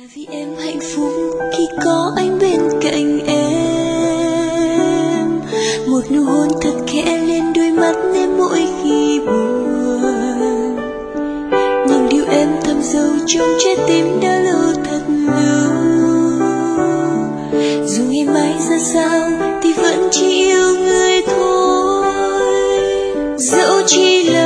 vì em hạnh phúc khi có anh bên cạnh em, một nụ hôn thật khẽ lên đôi mắt em mỗi khi buồn, những điều em thầm sâu trong trái tim đã lâu thật lâu. Dù ngày mai ra sao thì vẫn chỉ yêu người thôi, dẫu chỉ là